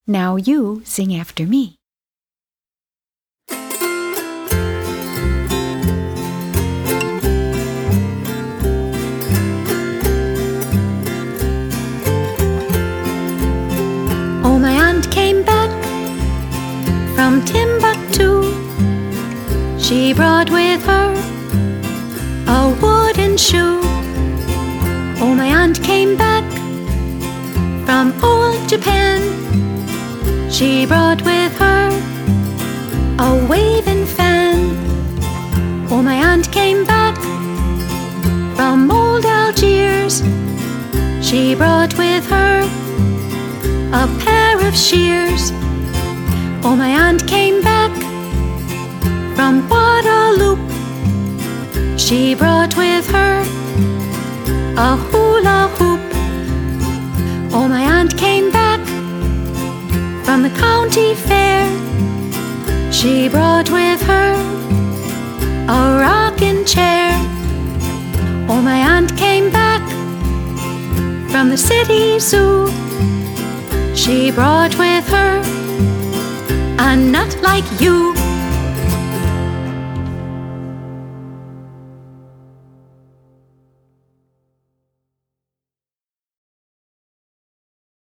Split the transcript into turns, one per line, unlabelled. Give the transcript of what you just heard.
Now you sing after me. Oh, my aunt came back from Timbuktu. She brought with her a wooden shoe. Oh, my aunt came back from old Japan. She brought with her a waving fan. Oh, my aunt came back from old Algiers. She brought with her a pair of shears. Oh, my aunt came back from Guadeloupe. She brought with her a hula hoop. Oh, my aunt came back from the county fair. She brought with her a rocking chair. Oh, my aunt came back from the city zoo. She brought with her a nut like you.